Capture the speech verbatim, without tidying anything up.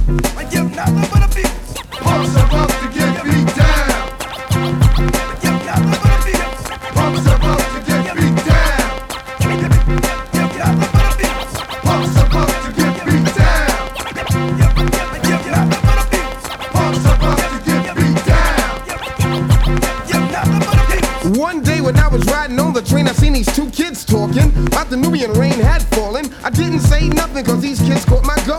I give nothing but a beat. Punks are about to get beat down. I give nothing but a beat. Punks are about to get beat down. I give nothing but a beat. Punks are about to get beat down. I give nothing but a beat. Punks are about to get beat down. Give nothing but a beat. One day when I was riding on the train, I seen these two kids talking about the Nubian rain had fallen. I didn't say nothing cause these kids caught my goat.